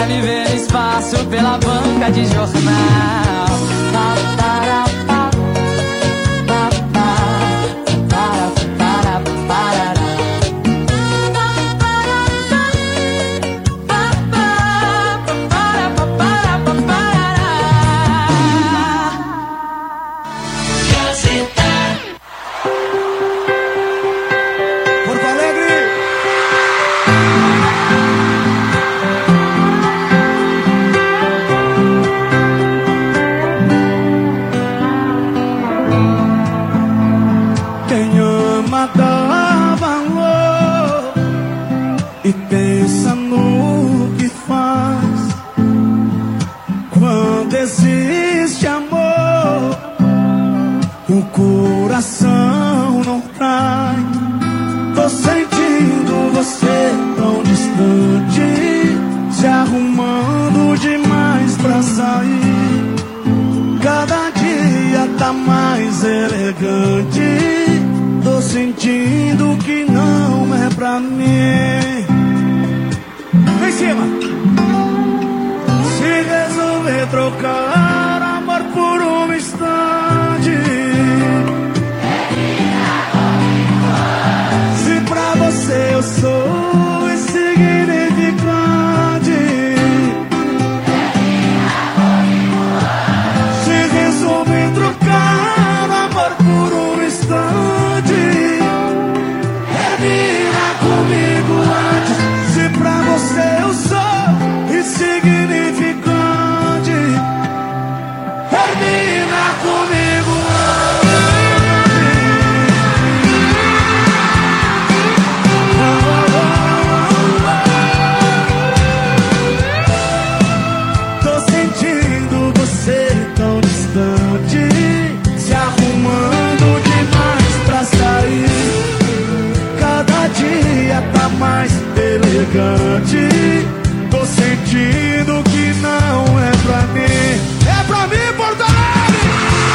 me ver no espaço pela banca de jornal. E pensa no que faz. Quando existe amor, o coração não trai. Tô sentindo você tão distante, se arrumando demais pra sair. Cada dia tá mais elegante. Tô sentindo que não é pra mim. Em cima. Se resolver trocar amor por um instante, se pra você eu sou insignificante, se resolver trocar amor por um instante, termina comigo antes. Se pra você eu sou insignificante, termina comigo antes. Tô sentindo você tão distante, se arrumando demais pra sair. Cada dia tá mais elegante. Tô sentindo que não é pra mim. É pra mim, Porto Alegre!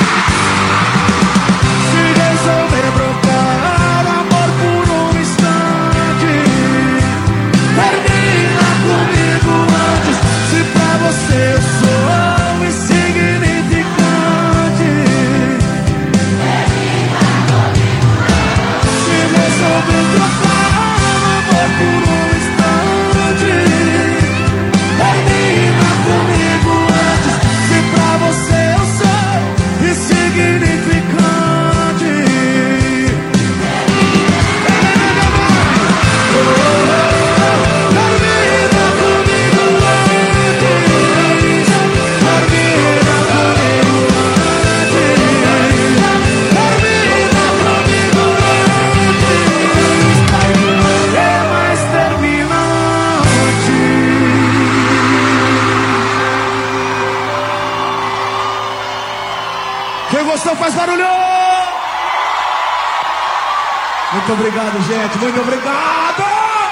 Se resolver trocar amor por um instante, termina comigo antes. Se pra você eu sou insignificante, termina comigo antes. Se resolver trocar amor por um instante, termina comigo antes. Se pra você eu sou insignificante, termina comigo antes. Termina comigo antes. Vai doer, mas termina antes. Quem gostou faz barulho! Muito obrigado, gente. Muito obrigado!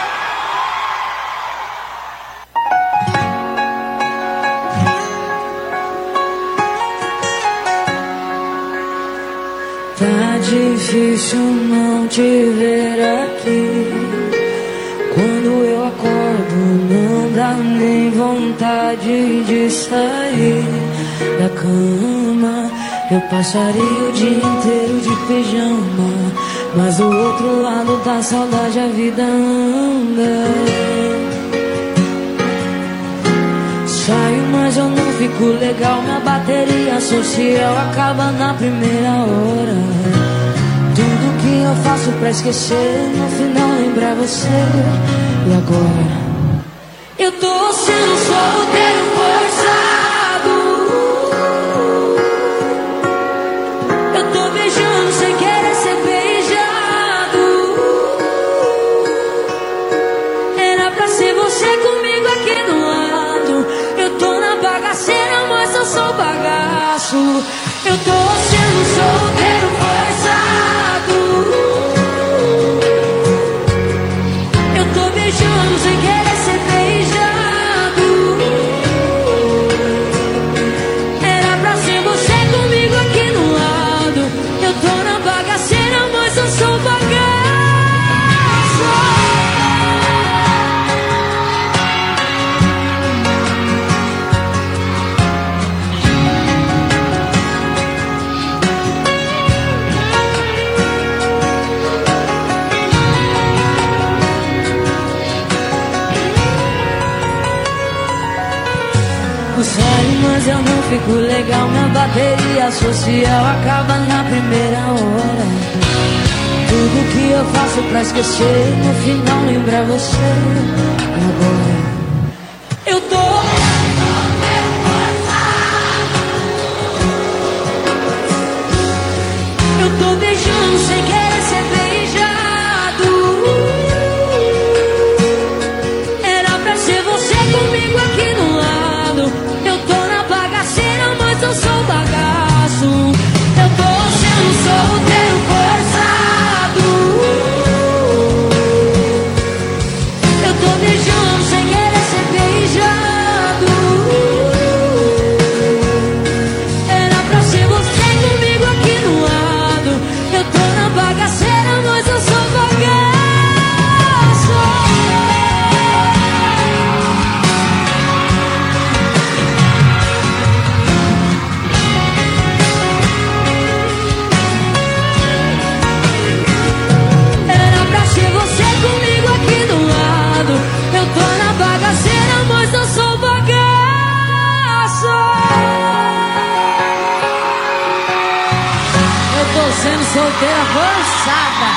Tá difícil não te ver aqui. Quando eu acordo não dá nem vontade de sair da cama. Eu passaria o dia inteiro de pijama, mas do outro lado da saudade a vida anda. Saio, mas eu não fico legal. Minha bateria social acaba na primeira hora. Tudo que eu faço pra esquecer, no final lembrar você. E agora? Eu tô sendo solteiro forçado. Eu tô beijando sem querer ser beijado. Era pra ser você comigo aqui do lado. Eu tô na bagaceira, mas eu sou bagaço. Eu tô sendo solteiro forçado. Eu tô beijando sem querer ser beijado. fico sério, mas eu não fico legal. Minha bateria social acaba na primeira hora. Tudo que eu faço pra esquecer, no final lembra você. Agora eu tô beijando sem querer ser beijado. Era pra ser você comigo aqui do lado. Eu tô na bagaceira, mas eu sou bagaço. Eu tô sendo solteiro forçado. Eu tô beijando sem querer ser beijado. Era pra ser você comigo aqui do lado. Eu tô na bagaceira, mas eu sou bagaço. Era pra ser você comigo aqui do lado. Eu tô na bagaceira, mas eu sou bagaço. Eu tô sendo solteira forçada.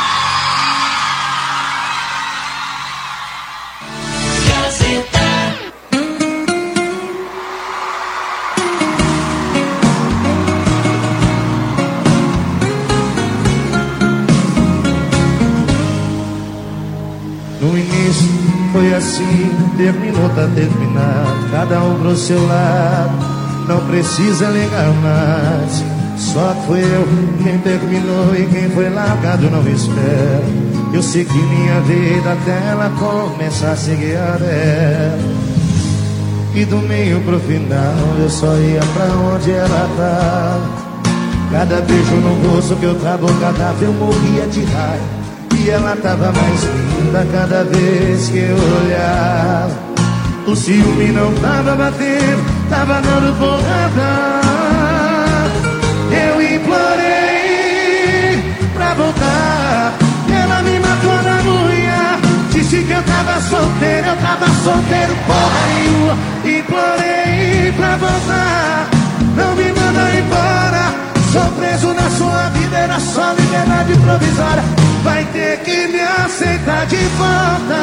No início foi assim, terminou, tá terminado. Cada um pro seu lado, não precisa ligar mais. Só fui eu quem terminou e quem foi largado não espera. Eu segui minha vida até ela começar a seguir a dela. E do meio pro final eu só ia pra onde ela tava. Cada beijo no rosto que eu tava, cada eu morria de raiva. E ela tava mais linda cada vez que eu olhava. O ciúme não tava batendo, tava dando porrada. Eu implorei pra voltar, ela me matou na unha. Disse que eu tava solteiro, porra nenhuma. Implorei pra voltar, não me manda embora. Sou preso na sua vida, era só liberdade provisória. Vai ter que me aceitar de volta.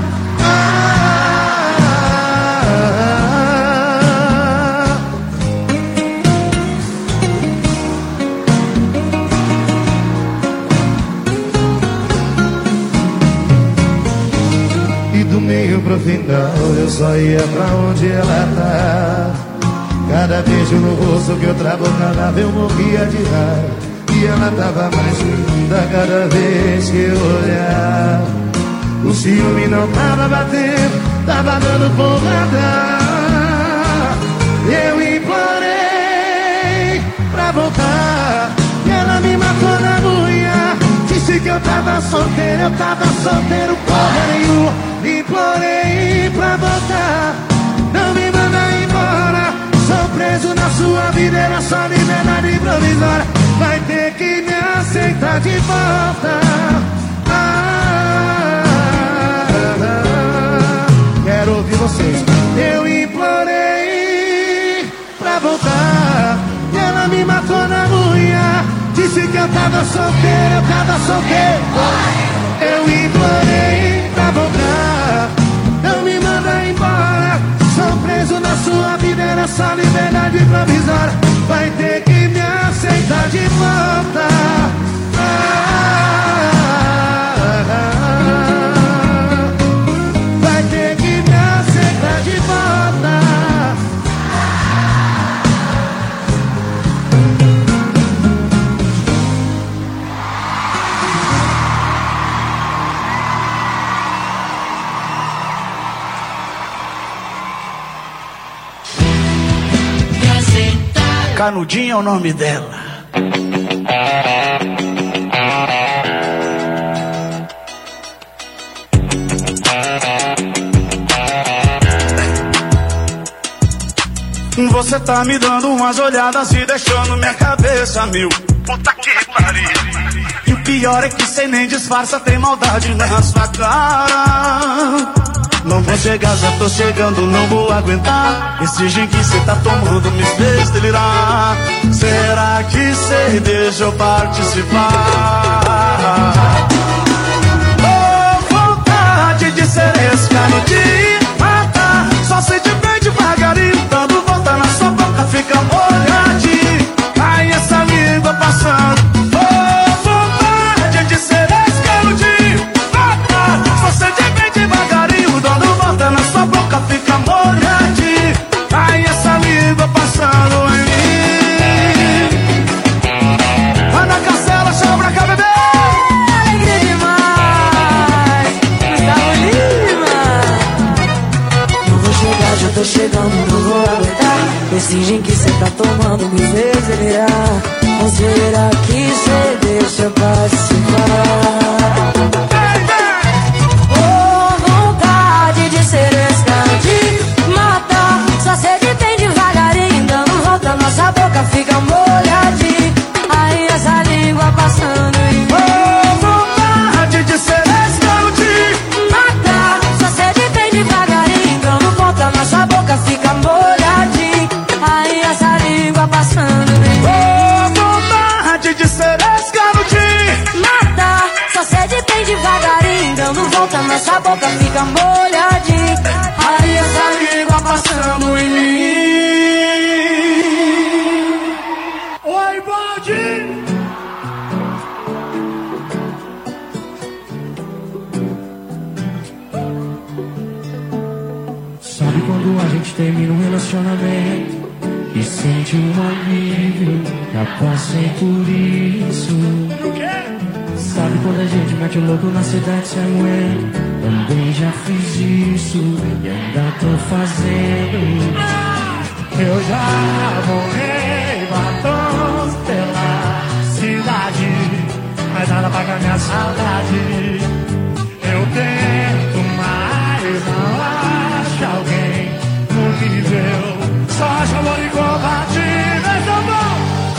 E do meio pro final eu só ia pra onde ela tá. Cada beijo no rosto que eu trabalhava eu morria de raiva. E ela tava mais linda cada vez que eu olhava. O ciúme não tava batendo, tava dando porrada. Eu implorei pra voltar, e ela me matou na unha. Disse que eu tava solteiro, porra nenhuma. Implorei pra voltar, não me manda embora. Sou preso na sua vida, era só liberdade provisória. Vai ter que me aceitar de volta. Quero ouvir vocês. Eu implorei pra voltar, e ela me matou na unha. Disse que eu tava solteiro, Eu implorei pra voltar, não me manda embora. Sou preso na sua vida, era só liberdade provisória. Vai ter que me aceitar de volta. Vai ter que me aceitar de volta. Canudinha é o nome dela. Você tá me dando umas olhadas e deixando minha cabeça mil. Puta que pariu. E o pior é que cê nem disfarça, tem maldade na sua cara. Não vou chegar, já tô chegando, não vou aguentar. Esse gin que cê tá tomando me fez delirar. Será que cê deixa eu participar? Oh, vontade de ser escravo, de matar. Só sente bem devagarinho, dando volta na sua boca, fica molhadinho. Ai, essa língua passando. Oh, vontade de ser escravo, de matar. Só sente bem devagarinho, dando volta na sua boca, fica molhadinho. Ai, essa língua passando em mim. Vai na Castela, chama pra cá, bebê. Alegria demais, Gustavo Lima. Não vou chegar, já tô chegando, não vou aguentar. Esse gin que cê tá tomando me fez delirar. Mas será que cê deixa eu participar? Oh, vontade de ser escravo, de matar. Só sede bem devagarinho, dando volta, nossa boca fica molhadinha. Aí essa língua passando em Oh, vontade de ser escravo, de matar. Só sede bem devagarinho, dando volta, nossa boca fica molhadinha. Aí essa língua passando em Oh, vontade de ser escravo, de matar. Só sede bem devagarinho, dando volta, nossa boca fica molhadinha. Aí essa língua passando em mim. Oi, bode! Sabe quando a gente termina um relacionamento e sente um alívio? Já passei por isso. Sabe quando a gente mete o louco na cidade sem moer? Também já fiz isso e ainda tô fazendo. Eu já morri batons pela cidade, mas nada paga minha saudade. Eu tento, mas não acho alguém no nível. Só acho amor incompatível, então bom.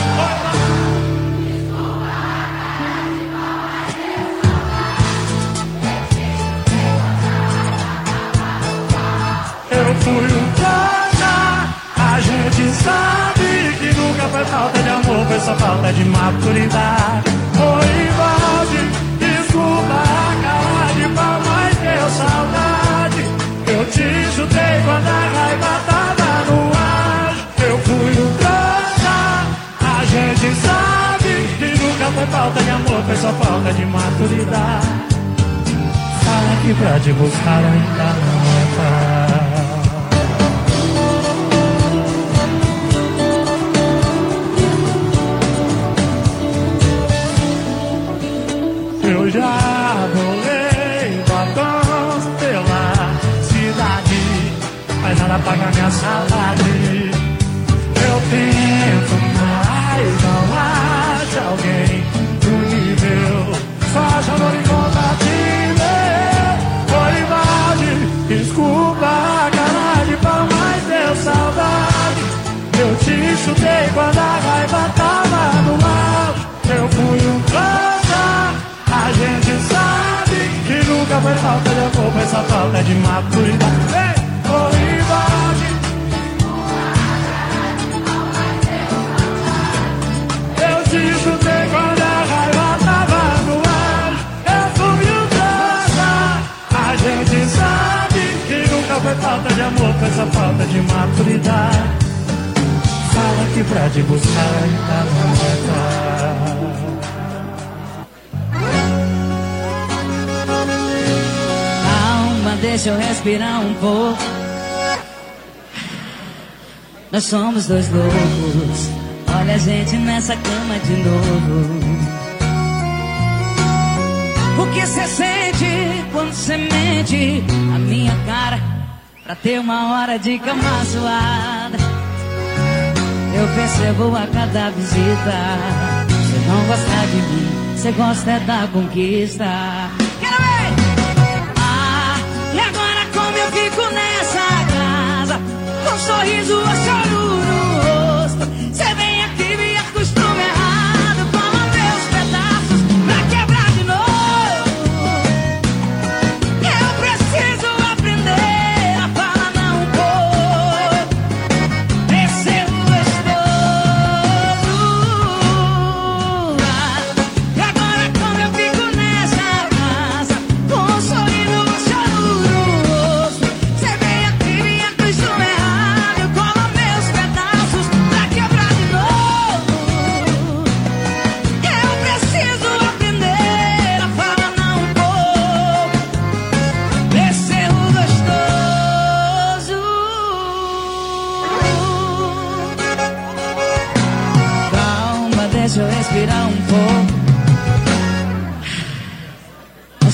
Eu fui um trouxa, a gente sabe que nunca foi falta de amor, foi só falta de maturidade. Oi, balde, desculpa a cara de pau, mas deu saudade. Eu te chutei quando a raiva tava no ar. Eu fui um trouxa, a gente sabe que nunca foi falta de amor, foi só falta de maturidade. Fala que pra te buscar ainda não é tarde. Eu já bolei batons pela cidade, mas nada paga minha saudade. Eu tento, mas não acho alguém do nível. Só acho amor incompatível. Foi balde, desculpa a cara de pau, mas deu saudade. Eu te chutei quando a raiva tava no auge. Eu fui um trouxa, a gente sabe que nunca foi falta de amor, foi só falta de maturidade. Oi, balde. Eu te chutei quando a raiva tava no ar. Eu fui um trouxa, a gente sabe que nunca foi falta de amor, foi só falta de maturidade. Fala que pra te buscar ainda não é tarde. Deixa eu respirar um pouco. Nós somos dois loucos. Olha a gente nessa cama de novo. O que cê sente quando cê mente a minha cara pra ter uma hora de cama suada? Eu percebo a cada visita. Cê não gosta de mim, cê gosta é da conquista. Quero ver! E agora como eu fico nessa casa, com um sorriso ou choro no rosto? Cê vem aqui me acostuma errado, toma meus pedaços pra quebrar de novo. Eu preciso aprender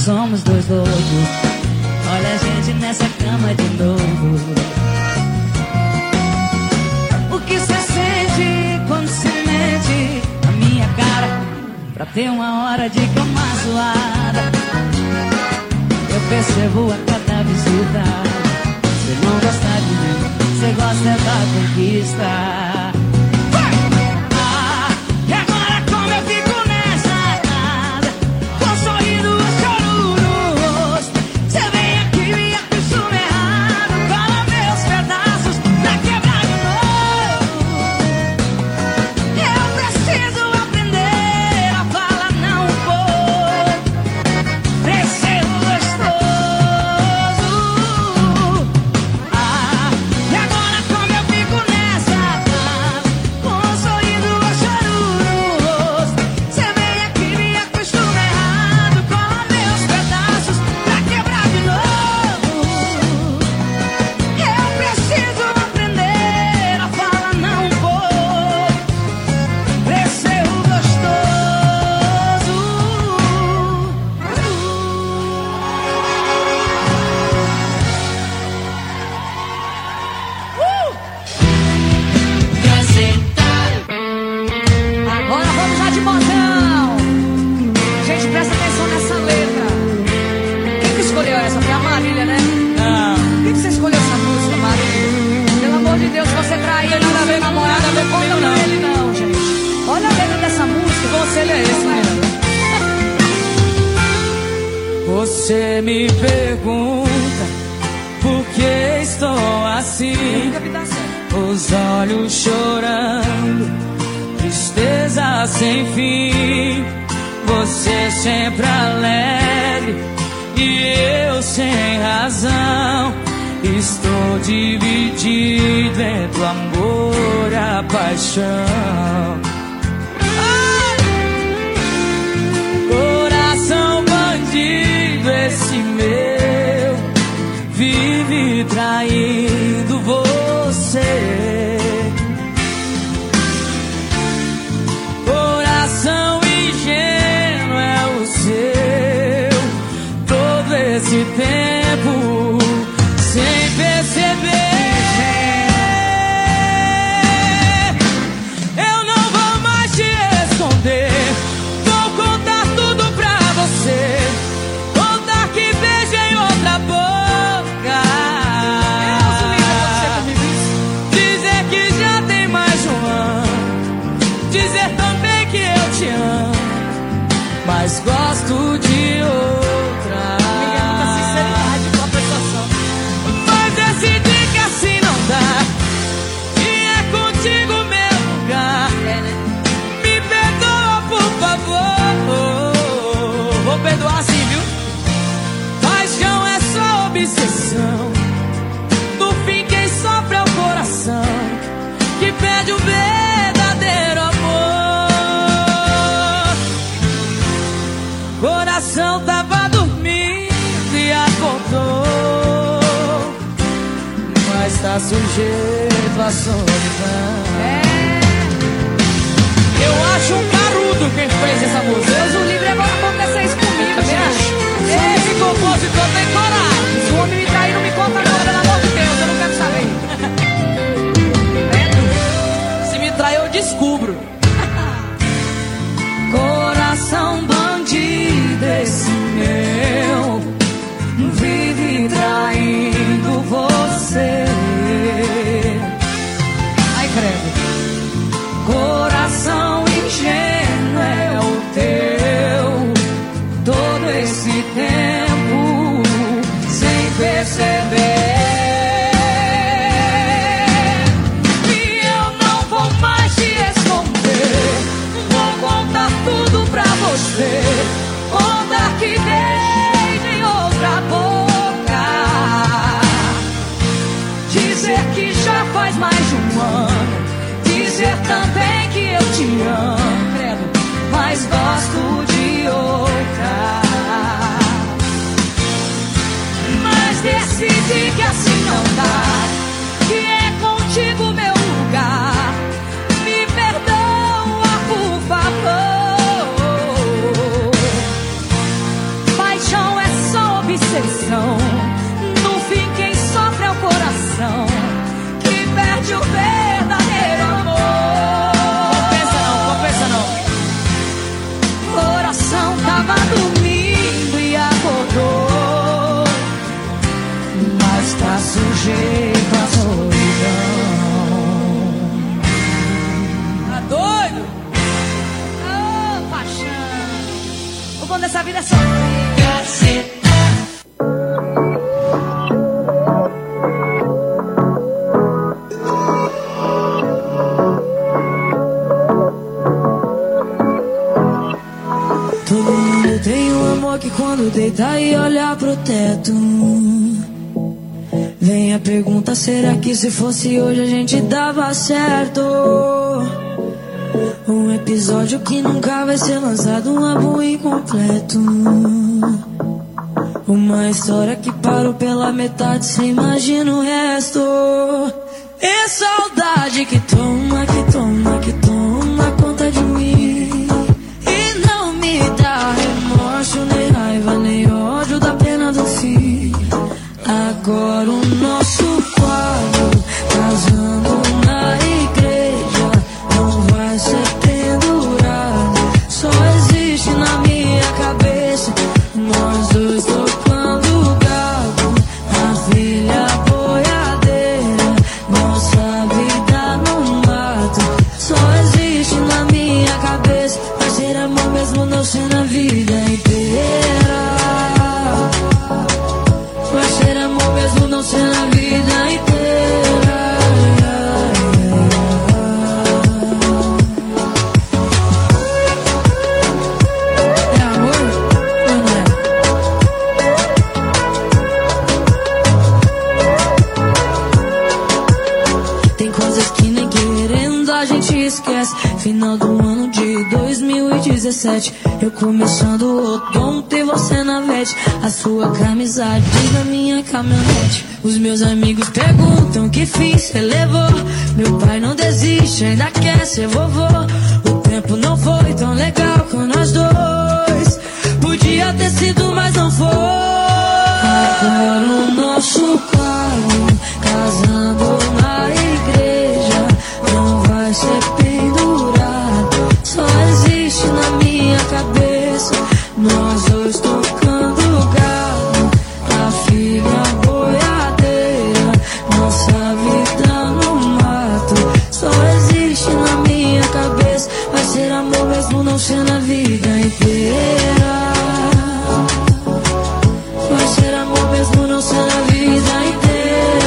somos dois loucos. Olha a gente nessa cama de novo. O que cê sente quando cê mente na minha cara pra ter uma hora de cama suada? Eu percebo a cada visita. Cê não gosta de mim, cê gosta da conquista. E agora como eu fico nessa casa, com sorrindo e choro no rosto. Cê vem aqui e me acostuma errado, cola meus pedaços pra quebrar de novo. Eu preciso aprender a falar não um pouco, preciso gostoso. E agora como eu fico nessa casa, com sorrindo ou choro no rosto. Cê vem aqui e me acostuma errado, cola meus pedaços pra quebrar de novo. Eu preciso aprender a falar não um pouco, preciso gostoso. Agora vamos lá de modão. Gente, presta atenção nessa letra. Quem que escolheu essa? Foi a Marília, né? Não. Quem que você escolheu essa música, Marília? Pelo amor de Deus, você traiu. Não tem nada a ver namorada, não conta não. Ele não, gente. Olha a letra dessa música. Você é esse, né? Você me pergunta por que estou assim, os olhos chorando, tristeza sem fim. Você sempre alegre e eu sem razão. Estou dividido entre o amor e a paixão. Coração bandido, esse meu vive traindo você. Coração ingênuo é o seu, todo esse tempo sem perceber. Eu não vou mais te esconder, vou contar tudo pra você, contar que beijo em outra boca, dizer que já tem mais de um ano, dizer também que eu te amo, mas gosto de outra. Muita sinceridade com a prestação. Mas decidi que assim não dá, e é contigo meu lugar. Me perdoa, por favor. Vou perdoar sim, viu? Paixão é só obsessão, no fim quem sofre é o coração, que pede o verdadeiro amor. Coração tava dormindo e acordou, mas tá sujeito à solidão. Eu acho um carudo quem fez essa música. Deus o livre, agora acontecer isso comigo, gente. Esse compositor tem coragem. Se o homem me trair, não me conta não, pelo amor de Deus, eu não quero saber. Se me trair, eu descubro. Coração bandido, esse meu vive traindo você. Ai, credo. Coração ingênuo é o teu, todo esse tempo sem perceber. E eu não vou mais te esconder, vou contar tudo pra você, contar que beijo em outra boca, dizer que já faz mais de um ano, dizer também que eu te amo, credo, mas gosto de outra. Mas decidi que assim não dá, que é contigo meu lugar. Me perdoa, por favor. Paixão é O bom dessa vida é sofrer. Todo mundo tem um amor que quando deita e olha pro teto, vem a pergunta, será que se fosse hoje a gente dava certo? Um episódio que nunca vai ser lançado, um álbum incompleto. Uma história que parou pela metade, cê imagina o resto. É saudade que toma, que toma, que toma conta de mim. E não me dá remorso, nem raiva, nem ódio da pena do fim. Agora o nosso quadro, casando na igreja, não vai ser pendurado. Só existe na minha cabeça nós dois tocando gado, a filha boiadeira, nossa vida no mato. Só existe na minha cabeça, vai ser amor mesmo não ser na vida inteira. Vai ser amor mesmo não ser na vida inteira. É amor ou não é? Tem coisas que nem querendo a gente esquece. Final do ano de 2017, eu começando o outono e você na vete. A sua camisa diz a minha caminhonete. Os meus amigos perguntam que fim cê levou. Meu pai não desiste, ainda quer ser vovô. O tempo não foi tão legal com nós dois. Podia ter sido, mas não foi. Agora o nosso quadro, casando na igreja, não vai ser pendurado. Só existe na minha cabeça nós dois tocando gado, a filha boiadeira, nossa vida no mato. Só existe na minha cabeça, vai ser amor mesmo não ser na vida inteira. Vai ser amor mesmo não ser na vida inteira.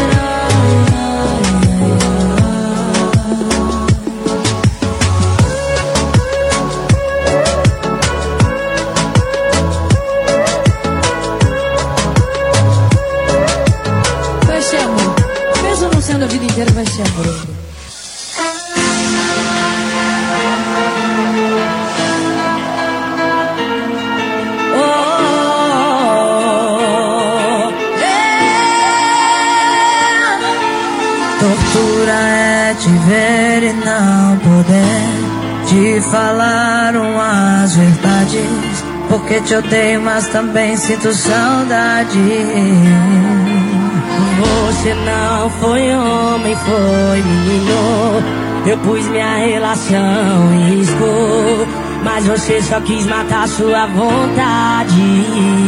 Vai ser amor, mesmo não sendo a vida inteira, vai ser amor. Tortura é te ver e não poder te falar umas verdades. Porque te odeio, mas também sinto saudade. Você não foi homem, foi menino. Eu pus minha relação em risco, mas você só quis matar sua vontade.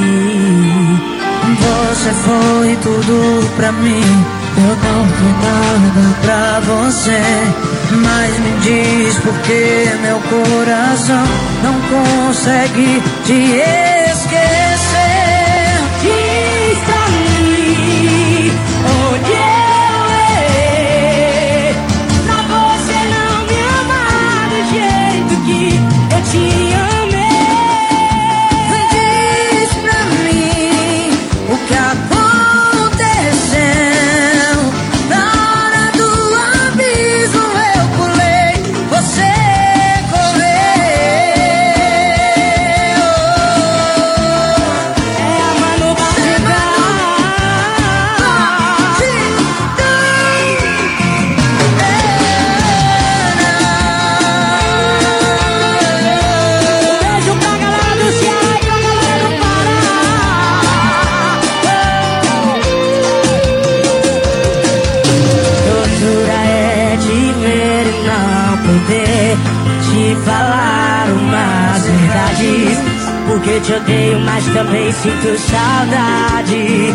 Você foi tudo pra mim, eu não fui nada pra você. Mas me diz por que meu coração não consegue te esquecer. Diz pra mim onde eu errei pra você não me amar do jeito que eu te amei. Diz pra mim o que aconteceu. Falar umas verdades, porque te odeio, mas também sinto saudade.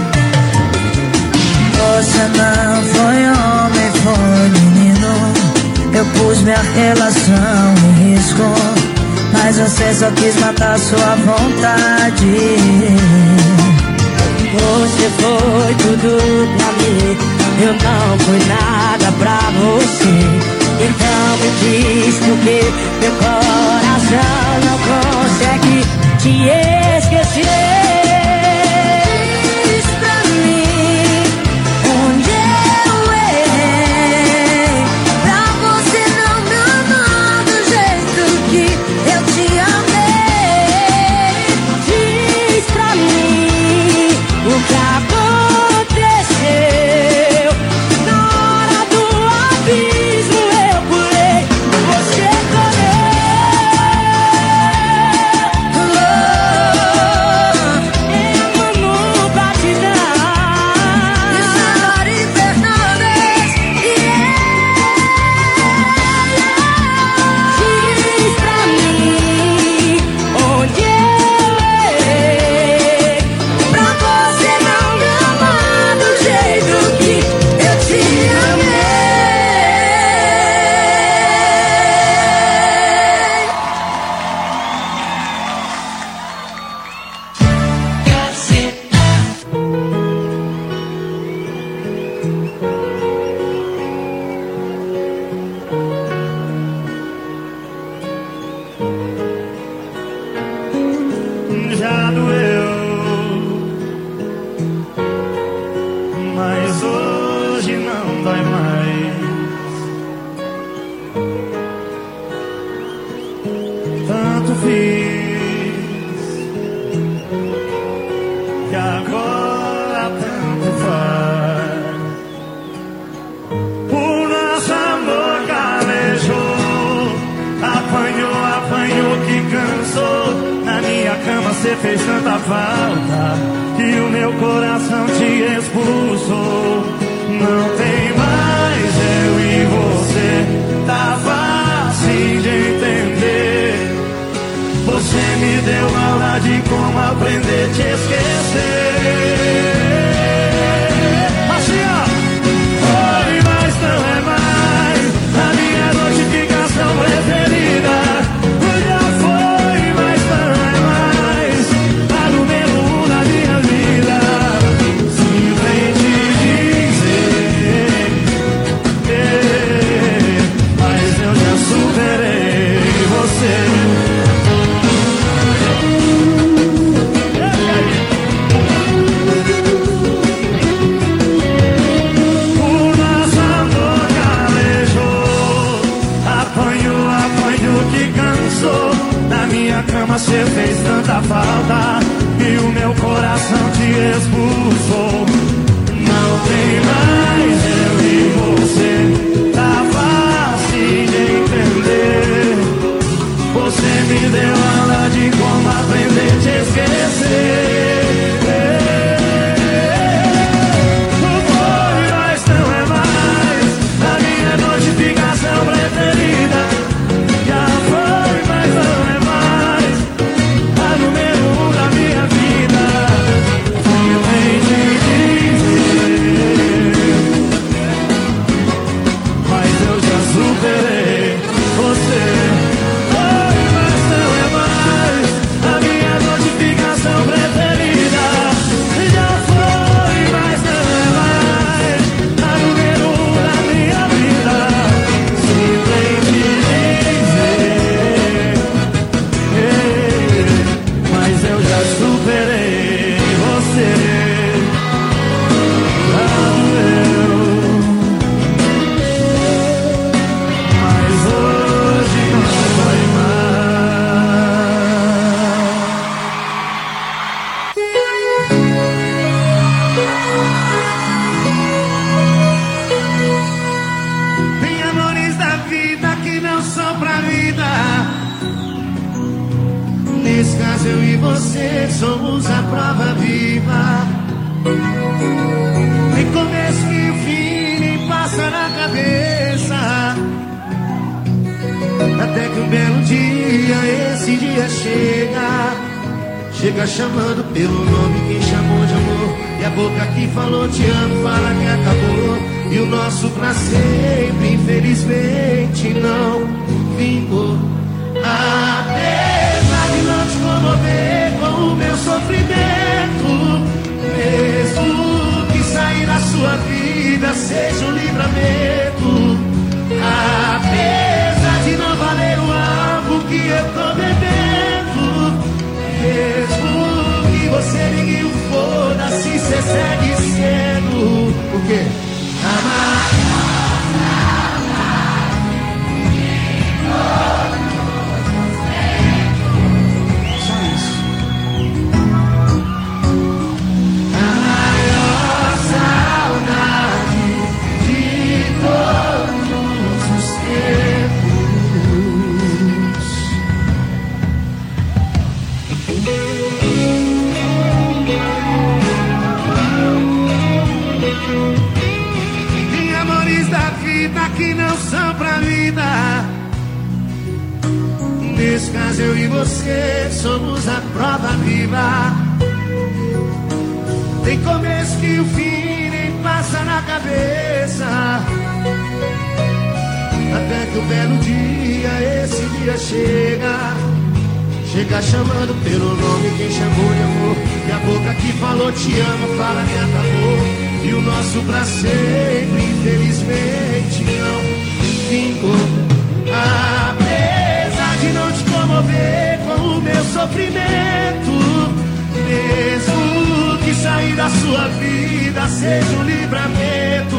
Você não foi homem, foi menino. Eu pus minha relação em risco, mas você só quis matar sua vontade. Você foi tudo pra mim, eu não fui nada pra você. Então me diz por que meu coração não consegue te esquecer. Diz pra mim onde eu errei, pra você não me amar do jeito que eu te amei. Diz pra mim o que aconteceu. Na hora do abismo eu pulei, você correu. Eu nunca te dar. Isso é Lori Fernandes. Diz pra mim onde eu errei, pra você não me amar do jeito que eu te amei. Já doeu, mas hoje não dói mais. Tanto fiz que agora tanto faz. O nosso amor calejou, apanhou que cansou. Na minha cama cê fez tanta falta que o meu coração te expulsou. Não tem mais eu e você, tá fácil de entender. Você me deu aula de como aprender a te esquecer. Assim ó, foi, mas não é mais a minha notificação preferida. Já foi, mas não é mais a número 1 da minha vida. Simplesmente dizer, mas eu já superei você. O nosso amor calejou, apanhou que cansou. Na minha cama cê fez tanta falta que o meu coração te expulsou. Não tem mais eu e você, tá fácil de entender. Você me deu aula de como aprender a te esquecer. Não foi, mas não é mais a minha notificação preferida. Já foi, mas não é mais a número 1 da minha vida. Eu tenho de dizer, mas eu já superei você. Foi, mas não é mais a minha notificação preferida. Já foi, mas não é mais a número 1 da minha vida. Simplesmente dizer, mas eu já superei você. Mas hoje não vai mais. Tem amores da vida que não são pra vida. Nesse caso eu e você somos a prova viva. Tem começo e fim, nem passa na cabeça. Até que um belo dia, esse dia chega chamando pelo nome que chamou de amor. E a boca que falou te amo fala que acabou. E o nosso pra sempre, infelizmente, não vingou. Apesar de não te comover com o meu sofrimento, mesmo que sair da sua vida seja um livramento, apesar de não valer o álcool que eu tô bebendo, mesmo que você ligue o foda-se, cê segue sendo o quê? Amar. Que não são pra vida. Nesse caso eu e você somos a prova viva. Tem começo que o fim nem passa na cabeça, até que o belo dia, esse dia chega. Chega chamando pelo nome quem chamou de amor, e a boca que falou te amo fala que acabou. E o nosso pra sempre, infelizmente, não vingou. Apesar de não te comover com o meu sofrimento, mesmo que sair da sua vida seja um livramento,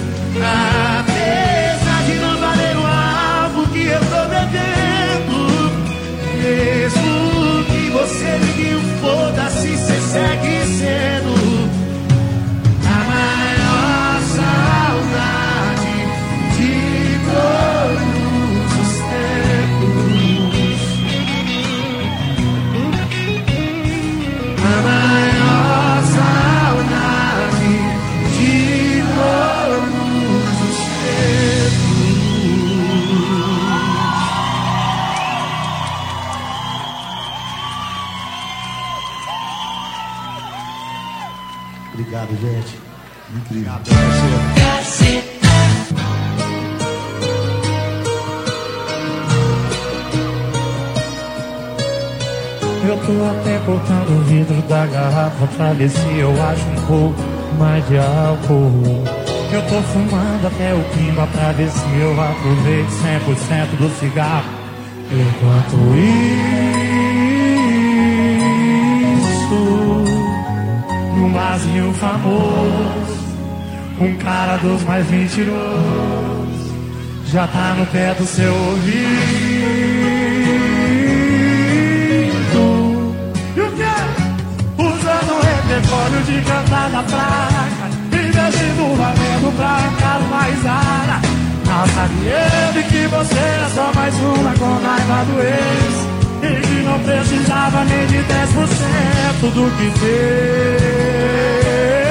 apesar de não valer o alvo que eu tô bebendo, mesmo que você ligue o foda-se, cê segue sendo a maior saudade de todos os tempos. A maior saudade de todos os tempos. Obrigado, gente. Incrível. Eu tô até cortando o vidro da garrafa pra ver se eu acho um pouco mais de álcool. Eu tô fumando até o clima pra ver se eu aproveito 100% do cigarro. Enquanto isso, num barzinho famoso, um cara dos mais mentirosos já tá no pé do seu ouvido. E o quê? Usando o repertório de cantar na praia, investindo valendo pra arrancar uma risada. Não sabia ele que você era só mais uma com raiva do ex, e que não precisava nem de 10% do que fez.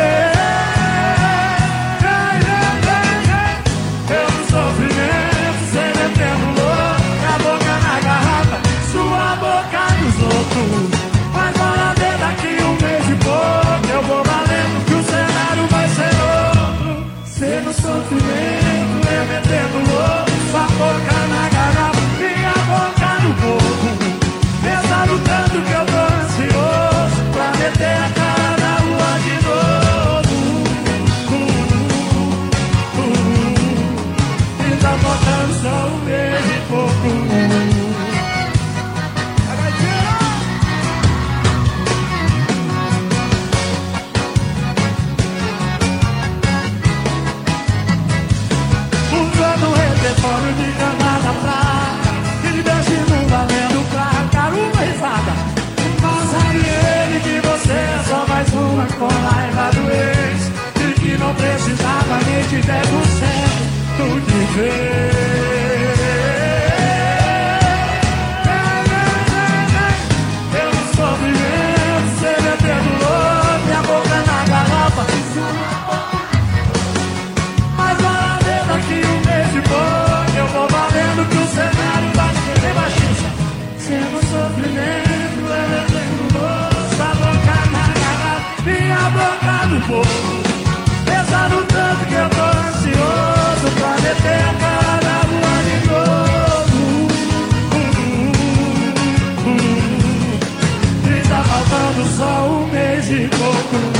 Mas bora ver daqui um mês e pouco, eu vou valendo que o cenário vai ser outro. Cê no sofrimento, eu metendo louco, sua boca na garrafa, minha boca no corpo. Pensando tanto que eu tô ansioso pra meter a cara na rua de novo. E tá faltando só um mês e pouco. Fora de cantar na praia, e descendo valendo pra arrancar uma risada. Mas sabe ele que você é só mais uma com raiva do ex, e que não precisava nem de 10% do que fez. Eu não sofrimento, você metendo louco, minha boca na garrafa. Mas bora ver daqui um mês de boa, eu vou valendo que o cenário vai ser baixista. Sendo sofrimento, ela tem moço, a boca na garrafa, minha boca no povo. Pensando tanto que eu tô ansioso pra meter a cara na rua de novo. durando só um mês e pouco.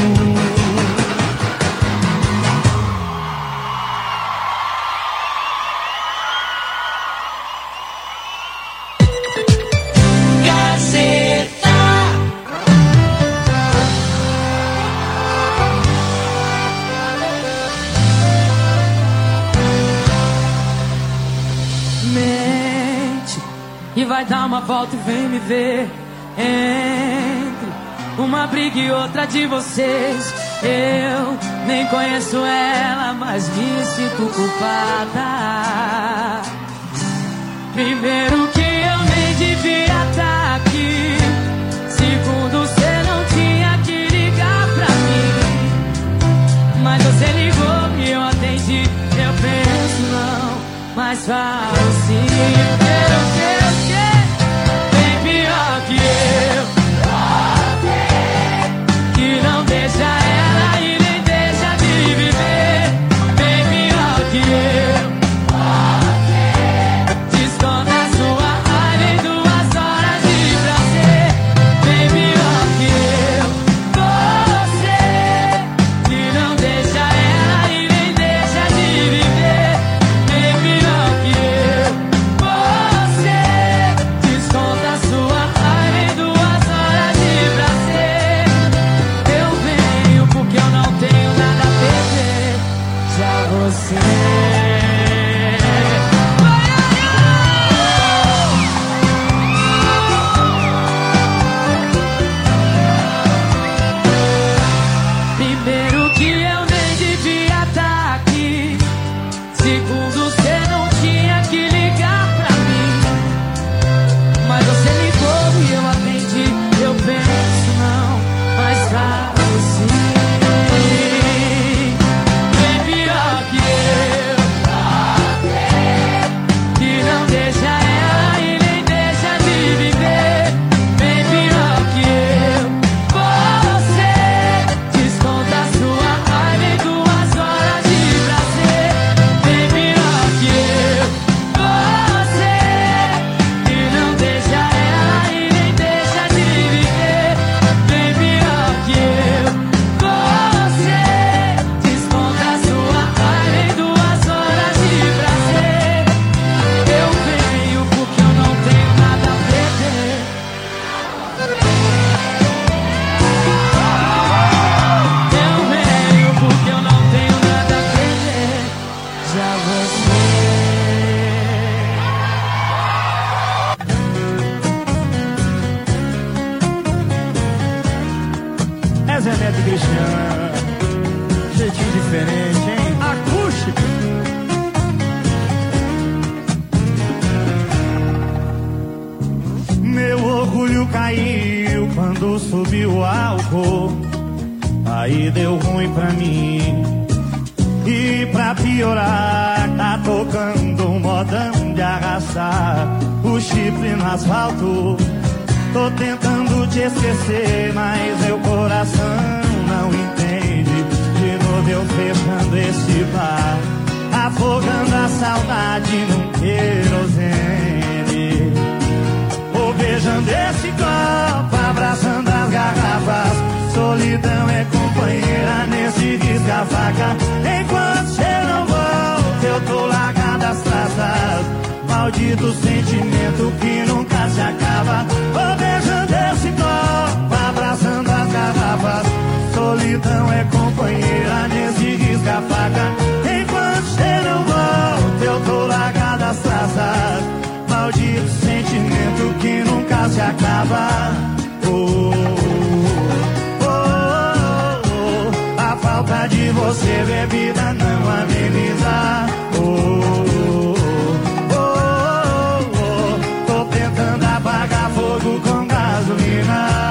E vai dar uma volta e vem me ver. Entre uma briga e outra de vocês, eu nem conheço ela, mas me sinto culpada. Primeiro que eu nem devia estar aqui. Segundo, você não tinha que ligar pra mim. Mas você ligou e eu atendi. Eu penso não, mas falo sim. Que não deixa ela e nem deixa de viver. Bem pior que eu. Desconta sua raiva em 2 horas de prazer. Bem pior que eu. Você que não deixa ela e nem deixa de viver. Bem pior que eu. Você desconta sua raiva em 2 horas de prazer. Eu venho porque eu não tenho nada a perder. Já você. Primeiro que eu nem devia estar aqui. Segundo, você não tinha que ligar pra mim. Mas você ligou e eu atendi. Eu penso não, mas falo sim. Bem pior que eu. Que não deixa ela e nem deixa de viver. Bem pior que eu. Você desconta sua raiva em 2 horas de prazer. Bem pior que eu. Você que não deixa ela e nem deixa de viver. Bem pior que eu. Você desconta sua raiva em 2 horas de prazer. Eu venho porque eu não tenho nada a perder. Eu venho porque eu não tenho nada a perder. Já você. É Zé Neto e Cristiano, jeitinho diferente, hein? Acústico. Meu orgulho caiu quando subiu o álcool. Aí deu ruim pra mim. E pra piorar, tá tocando um modão de arrastar o chifre no asfalto. Tô tentando te esquecer, mas meu coração não entende. De novo eu fechando esse bar, afogando a saudade num querosene. Ou beijando esse copo, abraçando as garrafas. Solidão é companheira nesse risca-faca. Enquanto cê não volta, eu tô largado às traças. Maldito sentimento que nunca se acaba. Vou beijando esse copo, abraçando as garrafas. Solidão é companheira nesse risca-faca. Enquanto cê não volta, eu tô largado às traças. Maldito sentimento que nunca se acaba. A falta de você, bebida, não ameniza. Tô tentando apagar fogo com gasolina.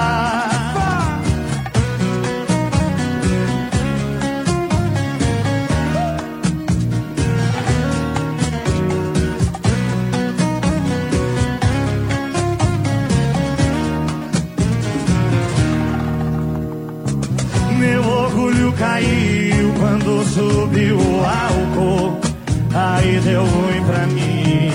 Meu orgulho caiu quando subiu o álcool. Aí deu ruim pra mim.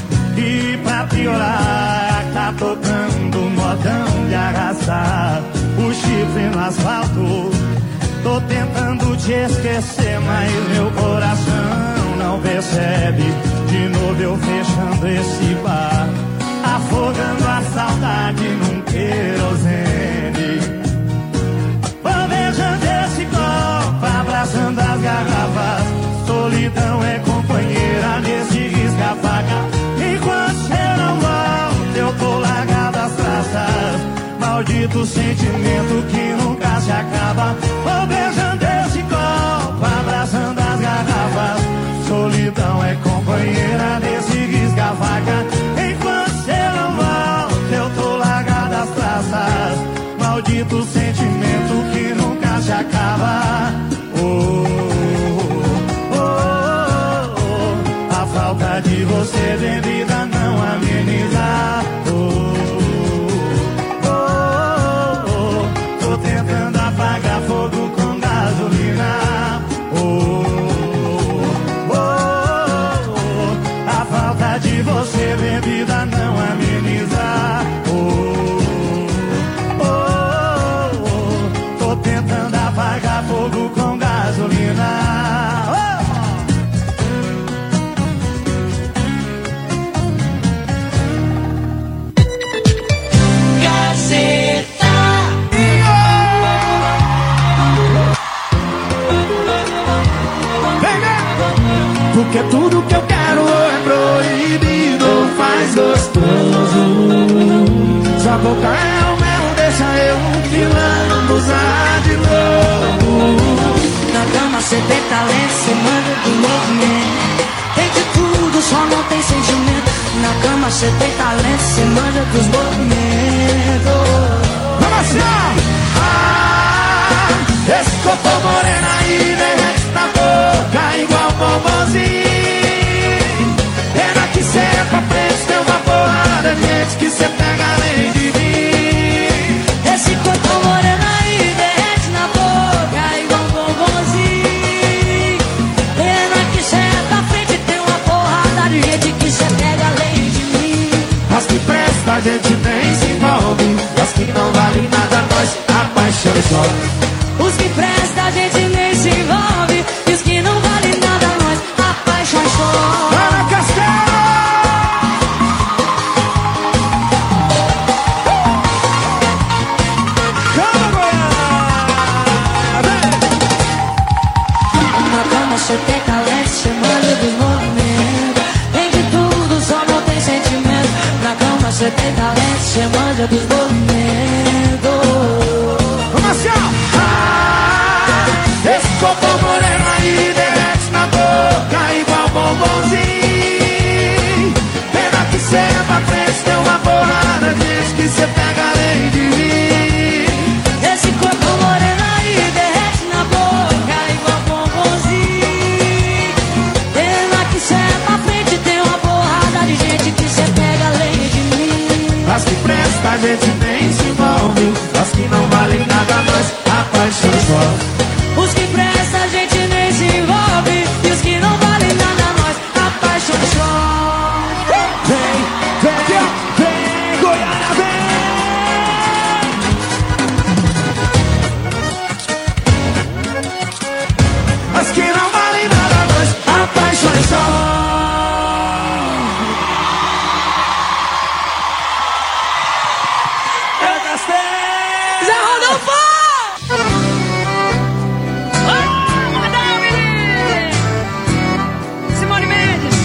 E pra piorar, tá tocando um modão de arrastar o chifre no asfalto. Tô tentando te esquecer, mas meu coração não percebe. De novo eu fechando esse bar, afogando a saudade num querosene. Vou beijando esse copo, abraçando as garrafas. Solidão é companheira nesse risca-faca. Enquanto você não volta, eu tô largado às traças. Maldito sentimento que nunca se acaba. Vou beijando esse copo, abraçando as garrafas. Solidão é companheira nesse risca-faca. Enquanto você não volta, eu tô largado às traças. Maldito sentimento que nunca se acaba. A falta de você bebida não ameniza. Tô tentando apagar fogo com gasolina. A falta de você bebida não ameniza. Tô tentando apagar fogo com gasolina. Porque tudo que eu quero é proibido, faz gostoso. Sua boca é o mel, deixa eu te lambuzar de novo. Na cama cê tem talento, cê manda do movimento. Tem de tudo, só não tem sentimento. Na cama cê tem talento, cê manda dos movimentos. Vamos lá! Esse corpo moreno aí derrete na boca igual bombonzinho. Pena que cê é pra frente, tem uma porrada de gente que cê pega além de mim. Esse corpo moreno aí derrete na boca igual bombonzinho. Pena que cê é pra frente, tem uma porrada de gente que cê pega além de mim. As que presta a gente nem se envolve, as que não valem nada nós apaixonam só. Os que prestam a gente nem se envolve, e os que não valem nada nós apaixonam só. Para Castelo! Na cama cê tem talento, cê manda dos movimentos. Tem de tudo, só não tem sentimento. Na cama cê tem talento, cê manda dos movimentos. Vamos assim, esse corpo moreno aí derrete na boca igual bombonzinho. Pena que cê é pra frente, tem uma porrada de gente que cê pega além de mim. Esse corpo moreno aí derrete na boca igual bombonzinho. Pena que cê é pra frente, tem uma porrada de gente que cê pega além de mim. As que presta a gente nem se envolve, as que não valem nada nós apaixonam só. Os que prestam a gente nem se envolve, e os que não valem nada nós apaixonam só. Vem, Goiânia, vem! As que não valem nada nós apaixonam só. Zé Rodolfo! Simone Mendes!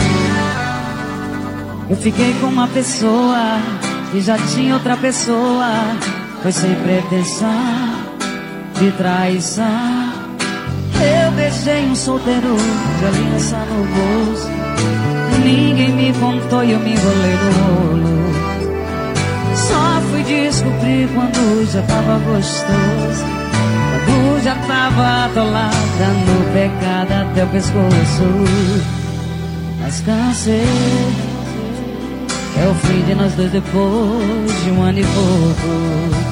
Eu fiquei com uma pessoa e já tinha outra pessoa. Foi sem pretensão de traição. Eu deixei um solteiro de aliança no bolso. Ninguém me contou e eu me enrolei no rolo. Só fui descobrir quando já tava gostoso, quando já tava atolada no pecado até o pescoço. Mas cansei, é o fim de nós dois depois de um ano e pouco.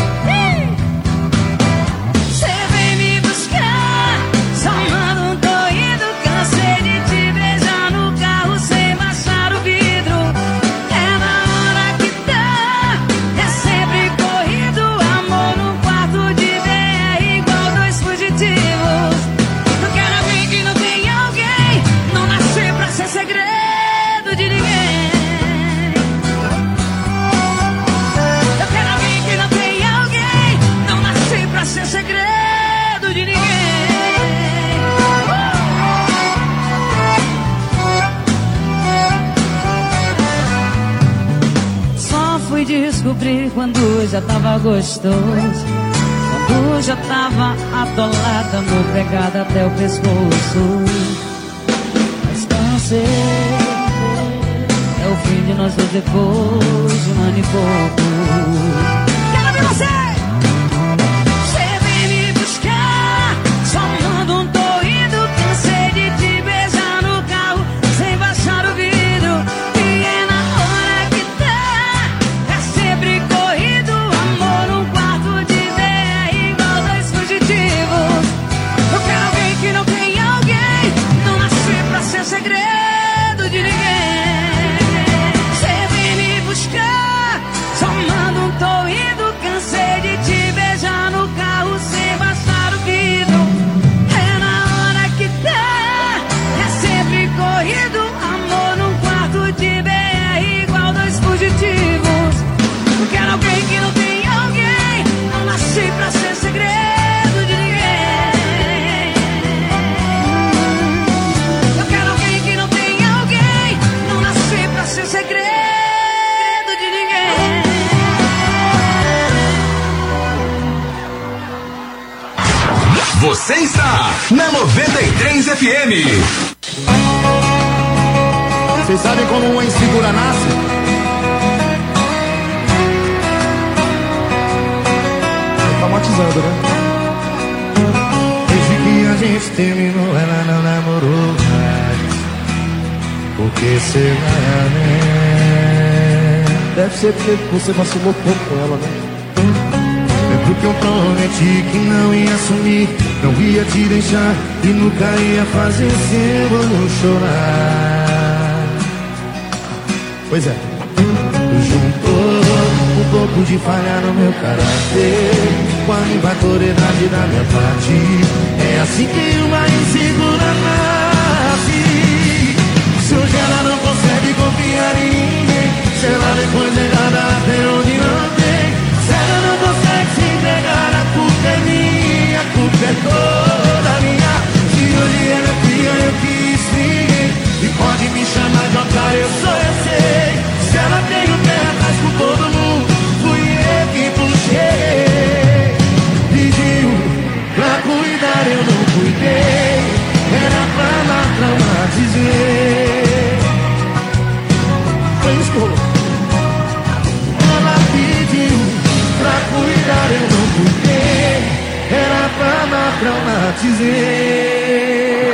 Cê vem me buscar, chamando, tô indo, cansei de te beijar no carro sem baixar o vidro. É na hora que dá, é sempre corrido, amor descobri quando já tava gostoso, quando já tava atolada no pegado até o pescoço. Mas cansei, é o fim de nós dois depois de um ano e pouco. Quero ver você! Você vem me buscar, só manda um tô indo, cansei de te beijar no carro, sem baixar o vidro. Segredo de ninguém. Você vem me buscar, só manda um tô indo, cansei de te beijar no carro sem baixar o vidro. É na hora que dá, é sempre corrido, amor num quarto de BR igual dois fugitivos. Eu quero alguém que não tem alguém, não nasci pra ser segredo de ninguém. Sem segredo de ninguém. Você está na 93 FM. Vocês sabem como uma insegura nasce? Traumatizando, né? Desde que a gente terminou, ela não namorou mais. Porque será, né? Deve ser porque você vacilou pouco com ela, né? É porque eu prometi que não ia assumir, não ia te deixar e nunca ia fazer seu olho chorar. Pois é. Juntou um pouco de falha no meu caráter com a invadoridade da minha parte. É assim que uma insegura nasce. Se hoje ela não consegue confiar em ninguém, se ela depois negada até onde não tem, se ela não consegue se entregar, a culpa é minha, a culpa é toda minha. Se hoje ela é fria, eu quis ninguém, e pode me chamar de otário, eu sou, eu sei. Se ela tem o pé atrás com todo mundo, fui eu que puxei. Pediu pra cuidar, eu não cuidei, era pra lá traumatizei. Ela pediu pra cuidar, eu não cuidei, era pra não traumatizei.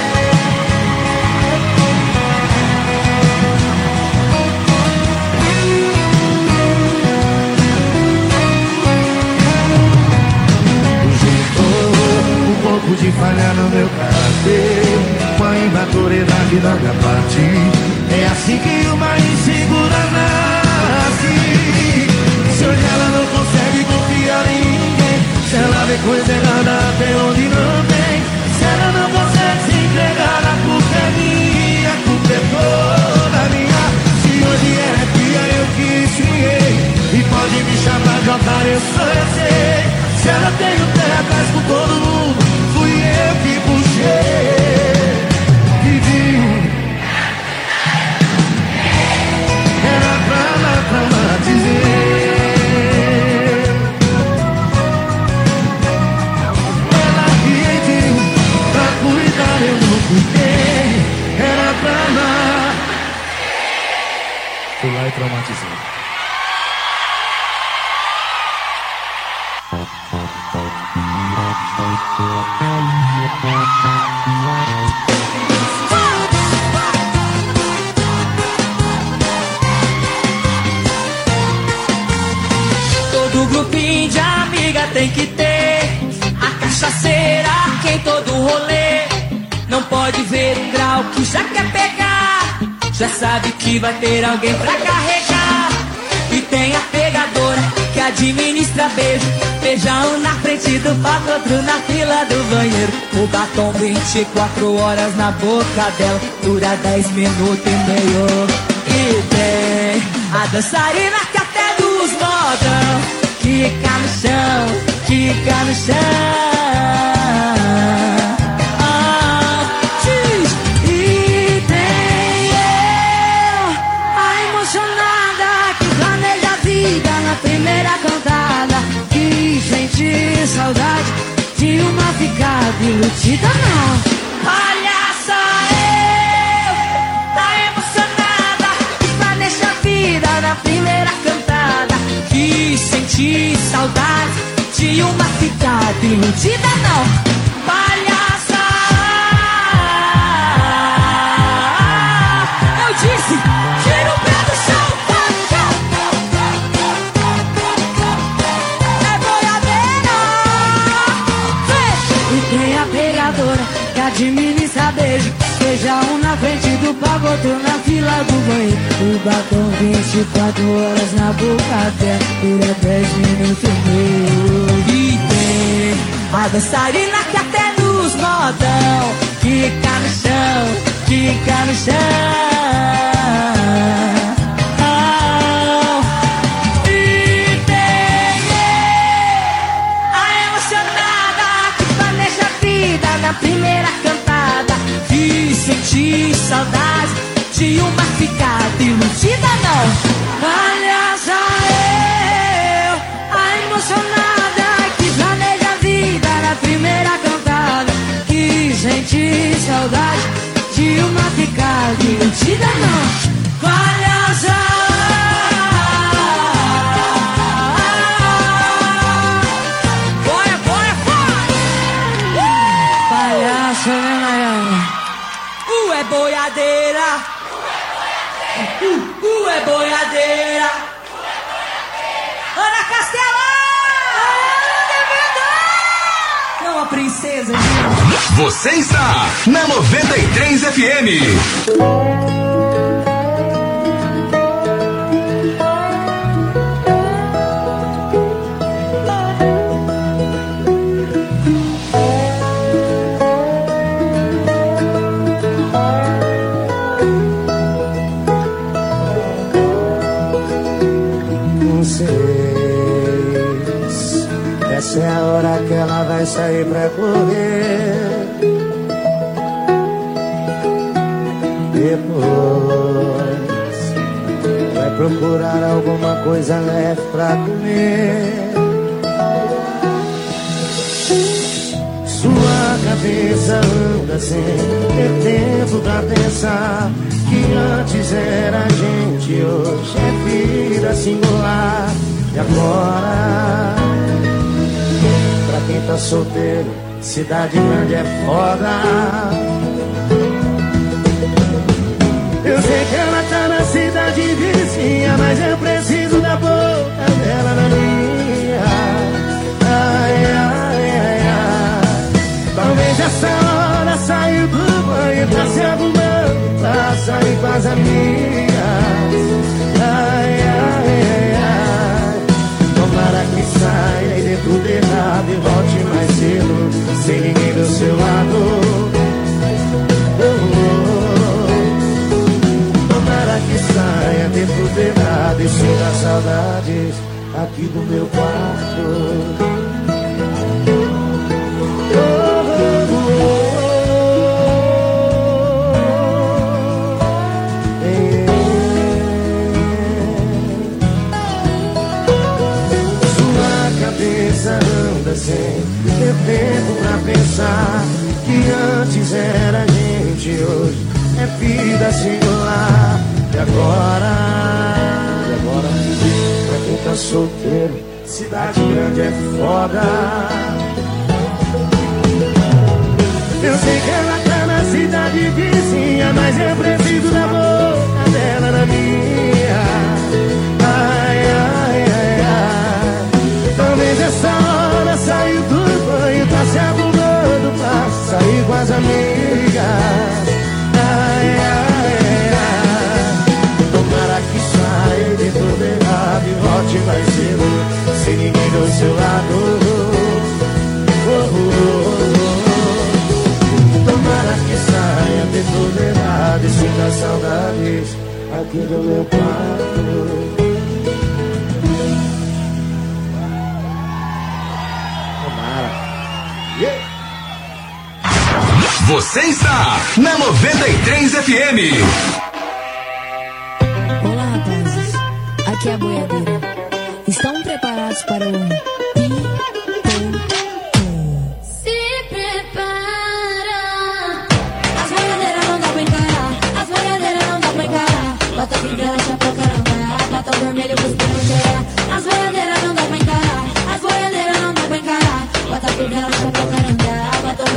Juntou um pouco de falha no meu caráter com a imaturidade da minha parte. É assim que uma insegura nasce. Se hoje ela não consegue confiar em ninguém, se ela vê coisa errada até onde não tem, se ela não consegue se entregar, a culpa é minha, a culpa é toda minha. Se hoje ela é fria, eu que xinguei, e pode me chamar de otário, eu sou, eu sei. Se ela tem o pé atrás com todo mundo, fui eu que puxei. Pediu, era pra lá traumatizei. Ela pediu pra cuidar, eu não cuidei, era pra lá. Fui lá e traumatizei. Todo grupinho de amiga tem que ter a cachaceira que em todo rolê não pode ver o grau que já quer pegar, já sabe que vai ter alguém pra carregar. E tem a pegadora que administra beijo, beijão na frente do papo, outro na fila do banheiro. O batom 24 horas na boca dela dura 10 minutos e meio. E tem a dançarina que até dos modão quica no chão, quica no chão. E tem eu, a emocionada que planeja a vida iludida não. Palhaça eu, tá emocionada, que planeja a vida na primeira cantada, que senti saudade de uma ficada, iludida não. Palhaça, eu disse, tira o pé do chão. Que administra beijo, seja um na frente do pago, outro na fila do banheiro. O batom 24 horas na boca dela, dura 10 minutos e meio. E tem a dançarina que até nos modão fica no chão, fica no chão. Na primeira cantada, que senti saudade de uma ficada, iludida não. Palhaça eu, a emocionada que planeja a vida na primeira cantada, que senti saudade de uma ficada, iludida não. Palhaça é boiadeira, é boiadeira, Ana Castela, não a princesa. Você está na 93 FM. Essa é a hora que ela vai sair pra correr. Depois vai procurar alguma coisa leve pra comer. Sua cabeça anda sem ter tempo pra pensar que antes era gente, hoje é vida singular. E agora, pra quem tá solteiro, cidade grande é foda. Eu sei que ela tá na cidade vizinha, mas eu preciso da boca dela na minha. Ai, ai, ai, ai. Talvez essa hora saiu do banho, tá se arrumando pra sair com as amigas. Ai, ai, ai, ai. Tomara que saia e dê tudo errado e volte mais cedo, sem ninguém do seu lado. Tomara que saia, dê tudo errado e sinta saudades aqui do meu quarto. Anda sem ter tempo pra pensar que antes era gente, hoje é vida singular. E agora, pra quem tá solteiro, cidade grande é foda. Eu sei que ela tá na cidade vizinha, mas eu preciso da boca dela na minha. Ai, ai, ai, ai. Talvez essa hora saiu do banho, tá se arrumando pra sair com as amigas. Ai, ai, ai. Tomara que saia e dê tudo errado e volte mais cedo, sem ninguém do seu lado. Tomara que saia, dê tudo errado e sinta saudades aqui do meu quarto. Você está na 93 FM. Olá, rapazes. Aqui é a boiadeira. Estão preparados para o... Se prepara.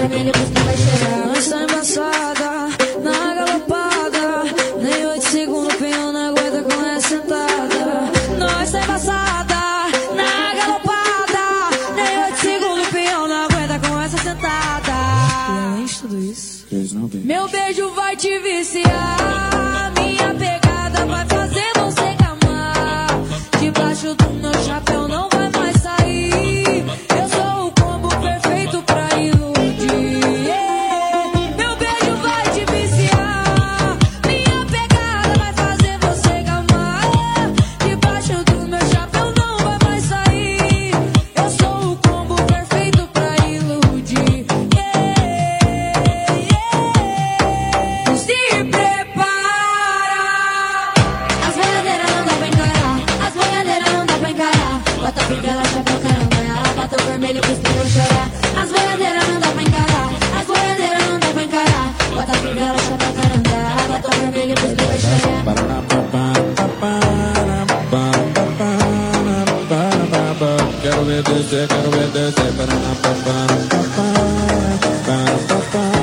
vermelho que você vai chorar. Nós tá embaçada, na galopada. Nem 8 segundos o peão não aguenta com essa sentada. Nós tá embaçada, na galopada. Nem 8 segundos o peão não aguenta com essa sentada. E além de tudo isso, meu beijo vai te viciar. Minha pegada vai fazer você gamar. Debaixo do meu chapéu não vai mais sair. Eu sou o combo perfeito pra iludir. Meu beijo vai te viciar. Minha pegada vai fazer você gamar. Debaixo do meu chapéu não vai mais sair. Eu sou o combo perfeito pra iludir. Se prepara. As boiadeiras não dá pra encarar. As boiadeiras não dá pra encarar. Bota pingala, chapéu, carangueira. Bota o vermelho que eu chorar. As boiadeiras não dá pra encarar. As boiadeiras não dá pra encarar. Bota pingala, chapéu, carangueira. Bota o vermelho que eu chorar. Quero ver descer, quero ver descer.